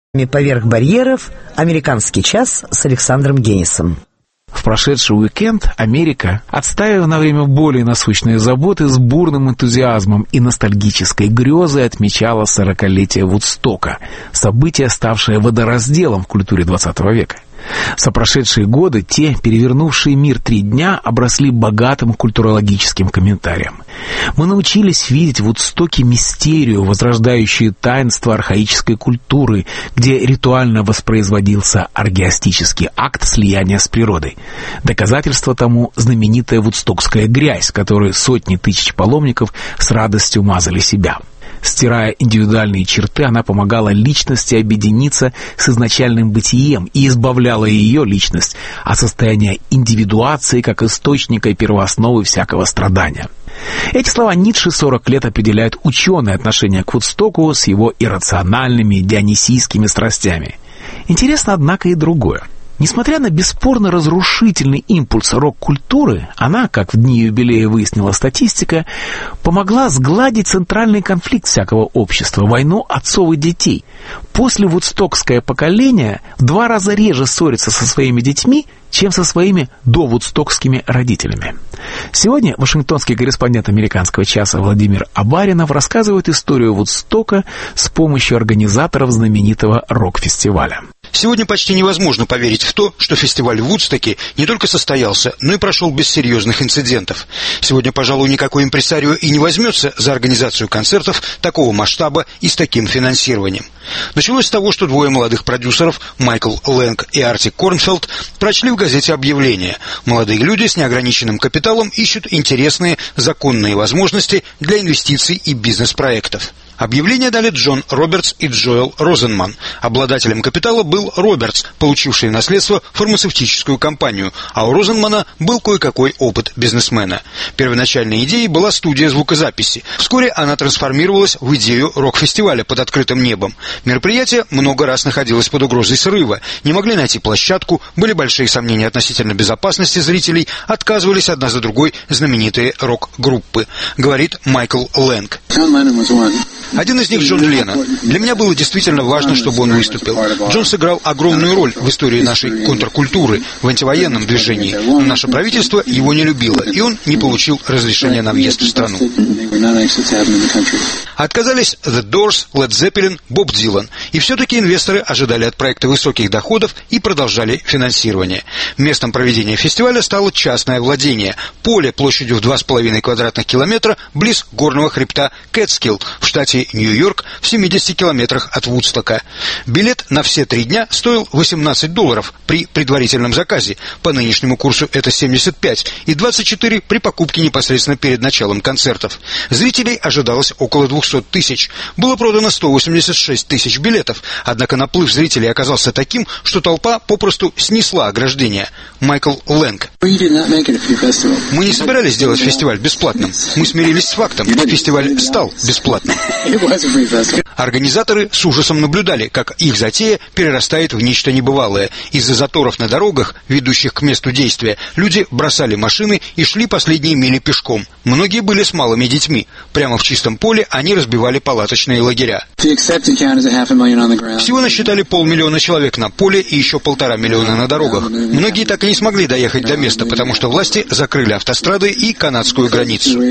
Поверх барьеров. Американский час с Александром Генисом. В прошедший уикенд Америка, отстаивая на время более насущные заботы, с бурным энтузиазмом и ностальгической грезой отмечала 40-летие Вудстока, событие, ставшее водоразделом в культуре 20 века. За прошедшие годы те, перевернувшие мир 3 дня, обросли богатым культурологическим комментарием. Мы научились видеть в Вудстоке мистерию, возрождающую таинство архаической культуры, где ритуально воспроизводился оргиастический акт слияния с природой. Доказательство тому — знаменитая вудстокская грязь, которой сотни тысяч паломников с радостью мазали себя. Стирая индивидуальные черты, она помогала личности объединиться с изначальным бытием и избавляла ее, личность, от состояния индивидуации как источника и первоосновы всякого страдания. Эти слова Ницше 40 лет определяют ученое отношение к Вудстоку с его иррациональными дионисийскими страстями. Интересно, однако, и другое. Несмотря на бесспорно разрушительный импульс рок-культуры, она, как в дни юбилея выяснила статистика, помогла сгладить центральный конфликт всякого общества — войну отцов и детей. После вудстокское поколение в 2 раза реже ссорится со своими детьми, чем со своими довудстокскими родителями. Сегодня вашингтонский корреспондент американского часа Владимир Абаринов рассказывает историю Вудстока с помощью организаторов знаменитого рок-фестиваля. Сегодня почти невозможно поверить в то, что фестиваль в Вудстоке не только состоялся, но и прошел без серьезных инцидентов. Сегодня, пожалуй, никакой импресарио и не возьмется за организацию концертов такого масштаба и с таким финансированием. Началось с того, что 2 молодых продюсеров, Майкл Лэнг и Арти Корнфелд, прочли в газете объявление. Молодые люди с неограниченным капиталом ищут интересные законные возможности для инвестиций и бизнес-проектов. Объявление дали Джон Робертс и Джоэл Розенман. Обладателем капитала был Робертс, получивший в наследство фармацевтическую компанию, а у Розенмана был кое-какой опыт бизнесмена. Первоначальной идеей была студия звукозаписи. Вскоре она трансформировалась в идею рок-фестиваля под открытым небом. Мероприятие много раз находилось под угрозой срыва. Не могли найти площадку, были большие сомнения относительно безопасности зрителей, отказывались одна за другой знаменитые рок-группы, говорит Майкл Лэнг. Один из них — Джон Леннон. Для меня было действительно важно, чтобы он выступил. Джон сыграл огромную роль в истории нашей контркультуры, в антивоенном движении. Но наше правительство его не любило, и он не получил разрешения на въезд в страну. Отказались The Doors, Led Zeppelin, Боб Дилан. И все-таки инвесторы ожидали от проекта высоких доходов и продолжали финансирование. Местом проведения фестиваля стало частное владение. Поле площадью в 2,5 квадратных километра близ горного хребта Кэтскилл в штате Нью-Йорк, в 70 километрах от Вудстока. Билет на все 3 дня стоил $18 при предварительном заказе. По нынешнему курсу это 75 и 24 при покупке непосредственно перед началом концертов. Зрителей ожидалось около 200 тысяч. Было продано 186 тысяч билетов. Однако наплыв зрителей оказался таким, что толпа попросту снесла ограждение. Майкл Лэнг. Мы не собирались делать фестиваль бесплатным. Мы смирились с фактом. Фестиваль стал бесплатным. Организаторы с ужасом наблюдали, как их затея перерастает в нечто небывалое. Из-за заторов на дорогах, ведущих к месту действия, люди бросали машины и шли последние мили пешком. Многие были с малыми детьми. Прямо в чистом поле они разбивали палаточные лагеря. Всего насчитали 500 000 человек на поле и еще 1,5 миллиона на дорогах. Многие так и не смогли доехать до места, потому что власти закрыли автострады и канадскую границу.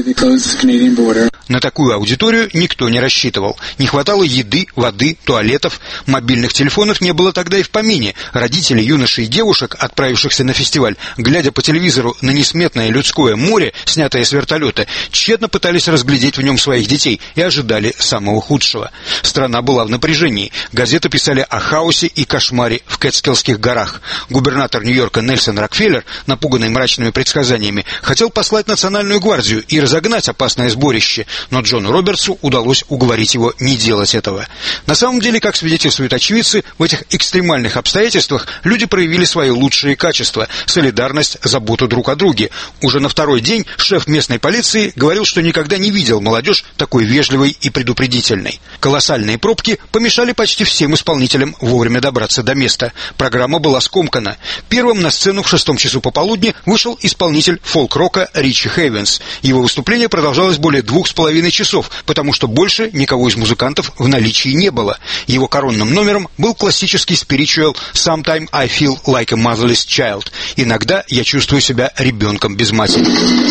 На такую аудиторию никто не рассчитывал. Не хватало еды, воды, туалетов. Мобильных телефонов не было тогда и в помине. Родители юношей и девушек, отправившихся на фестиваль, глядя по телевизору на несметное людское море, снятое с вертолета, тщетно пытались разглядеть в нем своих детей и ожидали самого худшего. Страна была в напряжении. Газеты писали о хаосе и кошмаре в Кэтскиллских горах. Губернатор Нью-Йорка Нельсон Рокфеллер, напуганный мрачными предсказаниями, хотел послать национальную гвардию и разогнать опасное сборище, но Джону Робертсу удалось уговорить его не делать этого. На самом деле, как свидетельствуют очевидцы, в этих экстремальных обстоятельствах люди проявили свои лучшие качества – солидарность, заботу друг о друге. Уже на 2-й день шеф местной полиции говорил, что никогда не видел молодежь такой вежливой и предупредительной. Колоссальные пробки помешали почти всем исполнителям вовремя добраться до места. Программа была скомкана. Первым на сцену в 6 часу пополудни вышел исполнитель фолк-рока Ричи Хейвенс. Его выступление продолжалось более 2,5 2,5 часов, потому что больше никого из музыкантов в наличии не было. Его коронным номером был классический spiritual «Sometime I feel like a motherless child». Иногда я чувствую себя ребенком без матери.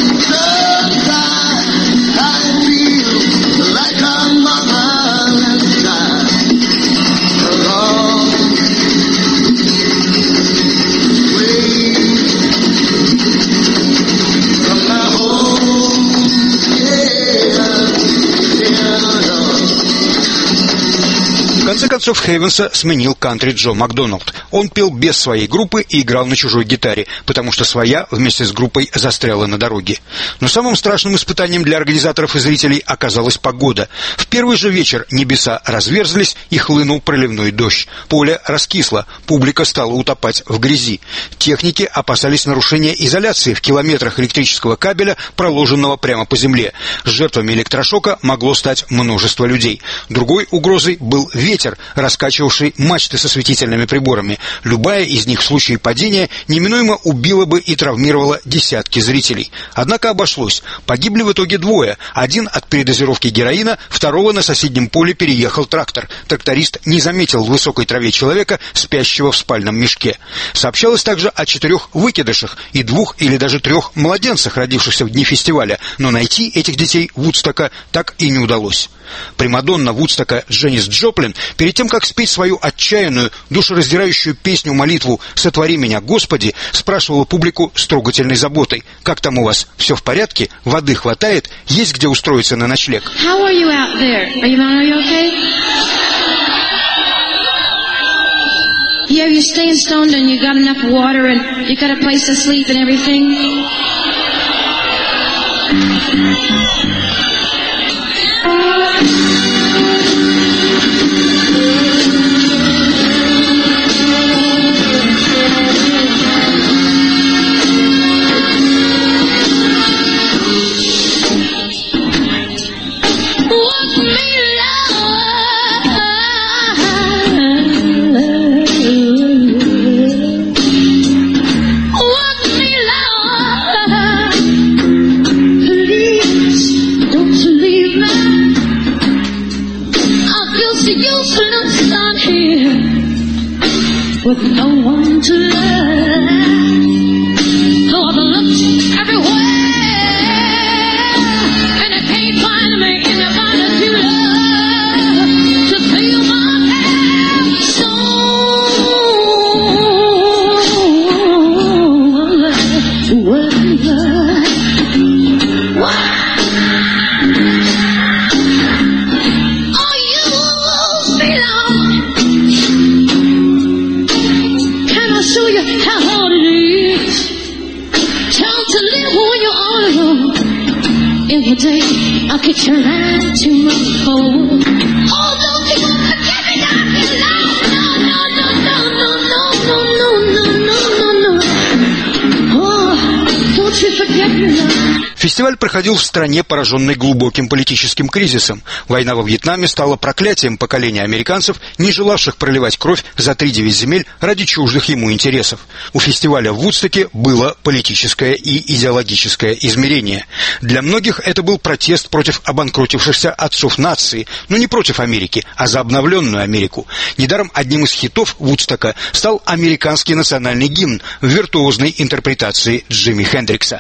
В конце концов, Хейвенса сменил кантри Джо Макдоналд. Он пел без своей группы и играл на чужой гитаре, потому что своя вместе с группой застряла на дороге. Но самым страшным испытанием для организаторов и зрителей оказалась погода. В первый же вечер небеса разверзлись и хлынул проливной дождь. Поле раскисло, публика стала утопать в грязи. Техники опасались нарушения изоляции в километрах электрического кабеля, проложенного прямо по земле. Жертвами электрошока могло стать множество людей. Другой угрозой был ветер, раскачивавший мачты со светительными приборами. Любая из них в случае падения неминуемо убила бы и травмировала десятки зрителей. Однако обошлось. Погибли в итоге двое. Один от передозировки героина, второго на соседнем поле переехал трактор. Тракторист не заметил в высокой траве человека, спящего в спальном мешке. Сообщалось также о 4 выкидышах и 2 или даже 3 младенцах, родившихся в дни фестиваля, но найти этих детей Вудстока так и не удалось. Примадонна Вудстока Дженнис Джоплин, перед тем, как спеть свою отчаянную, душераздирающую песню-молитву «Сотвори меня, Господи», спрашивала публику с трогательной заботой: «Как там у вас? Все в порядке? Воды хватает? Есть где устроиться на ночлег?» How are you out there? Are you okay? Yeah, you're staying stoned and you got enough water and you got a place to sleep and everything? With no one to love, though I've looked everywhere, and I can't find me anybody to love, to feel my pain so. Show you how hard it is to live when you're all alone. Every day I'll get you right to my home. Oh, don't you forget me now, no. Oh, don't you forget me now. Фестиваль проходил в стране, пораженной глубоким политическим кризисом. Война во Вьетнаме стала проклятием поколения американцев, не желавших проливать кровь за 3-9 земель ради чуждых ему интересов. У фестиваля в Вудстоке было политическое и идеологическое измерение. Для многих это был протест против обанкротившихся отцов нации, но не против Америки, а за обновленную Америку. Недаром одним из хитов Вудстока стал американский национальный гимн в виртуозной интерпретации Джимми Хендрикса.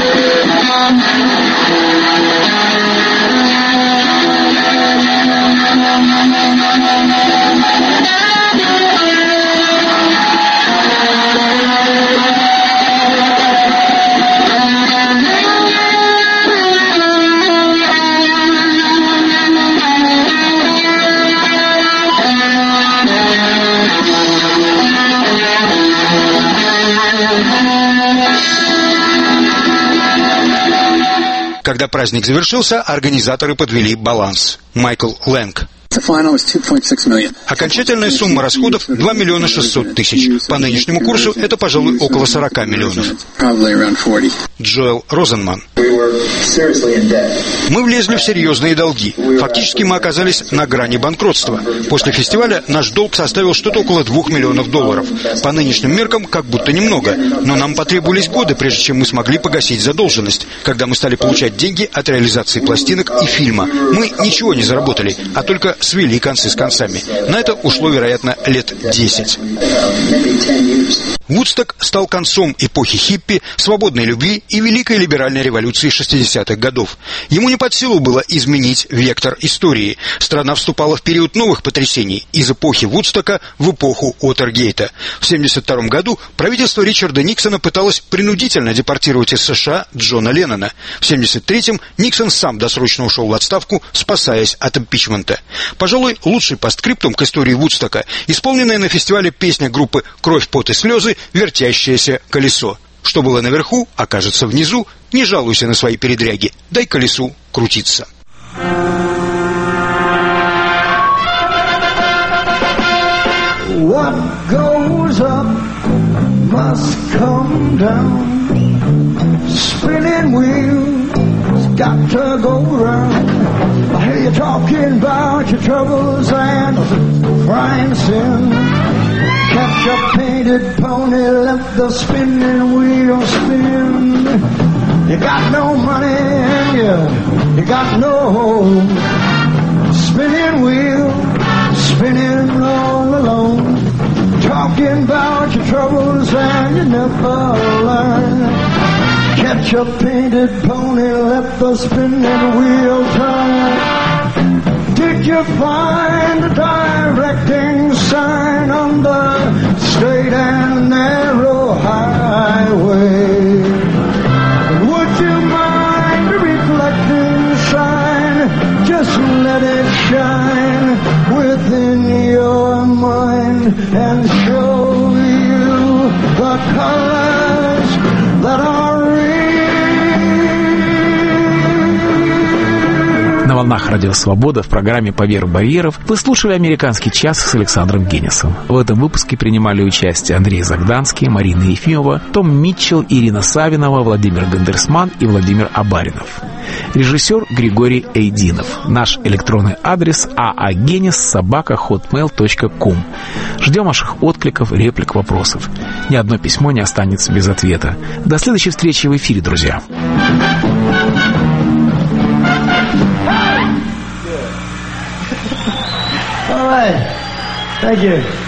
Когда праздник завершился, организаторы подвели баланс. Майкл Лэнг. Окончательная сумма расходов 2 миллиона 600 тысяч. По нынешнему курсу это, пожалуй, около 40 миллионов. Джоэл Розенман. Мы влезли в серьезные долги. Фактически мы оказались на грани банкротства. После фестиваля наш долг составил что-то около $2 миллионов. По нынешним меркам как будто немного, но нам потребовались годы, прежде чем мы смогли погасить задолженность, когда мы стали получать деньги от реализации пластинок и фильма. Мы ничего не заработали, а только свели концы с концами. На это ушло, вероятно, лет 10. Вудсток стал концом эпохи хиппи, свободной любви и великой либеральной революции 60-х годов. Ему не под силу было изменить вектор истории. Страна вступала в период новых потрясений из эпохи Вудстока в эпоху Уотергейта. В 1972 году правительство Ричарда Никсона пыталось принудительно депортировать из США Джона Леннона. В 1973-м Никсон сам досрочно ушел в отставку, спасаясь от импичмента. Пожалуй, лучший постскриптум к истории Вудстока — исполненная на фестивале песня группы «Кровь, пот и слезы» «Вертящееся колесо». Что было наверху, окажется внизу. Не жалуйся на свои передряги, дай колесу крутиться. What goes up must come down. Spinning wheels got to go round. I hear you talking about your troubles and crying sin. Catch a painted pony, let the spinning wheel spin. You got no money and you got no home. Spinning wheel, spinning all alone. Talking about your troubles and you never learn. Catch a painted pony, let the spinning wheel turn. Did you find a directing sign on the straight and narrow highway? Would you mind a reflecting sign? Just let it shine within your mind and show you the colors that are real. На волнах Радио Свобода в программе «Поверх барьеров» вы слушали «Американский час» с Александром Генисом. В этом выпуске принимали участие Андрей Загданский, Марина Ефимова, Том Митчелл, Ирина Савинова, Владимир Гандерсман и Владимир Абаринов. Режиссер Григорий Эйдинов. Наш электронный адрес aagenis@hotmail.com. Ждем ваших откликов, реплик, вопросов. Ни одно письмо не останется без ответа. До следующей встречи в эфире, друзья. All right. Thank you.